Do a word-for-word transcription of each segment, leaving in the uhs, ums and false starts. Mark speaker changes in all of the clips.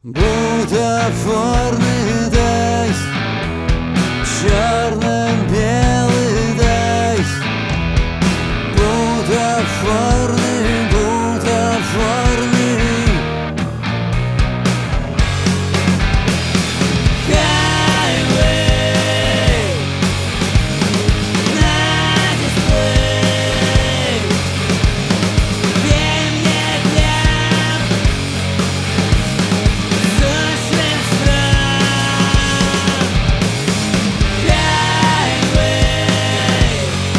Speaker 1: Бутафорный дайс, черно-белый дайс, бутафорный, бутафорный. Highway на дисплей, бей мне хлеб, сушим стран. Highway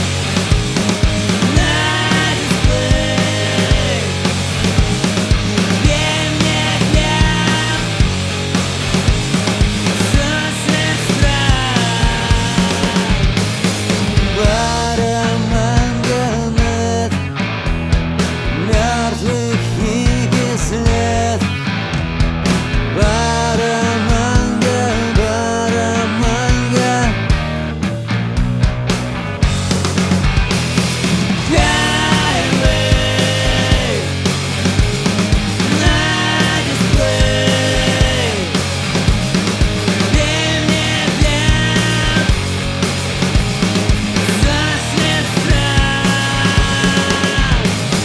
Speaker 1: на дисплей, бей мне хлеб, сушим стран. Бараманганет, мертвых хики след. Бараманга, бараманга. Highway на дисплей, бей мне хлеб, сушим стран.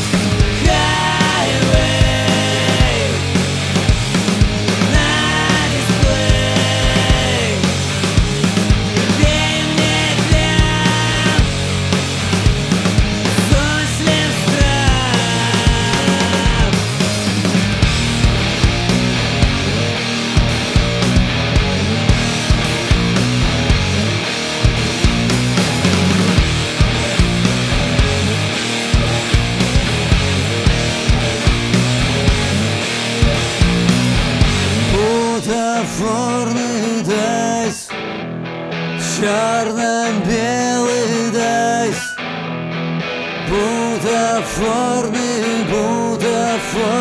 Speaker 1: Highway на дисплей, бей мне хлеб, сушим стран. Бутафорный дайс, черно-белый дайс, бутафорный, бутафорный.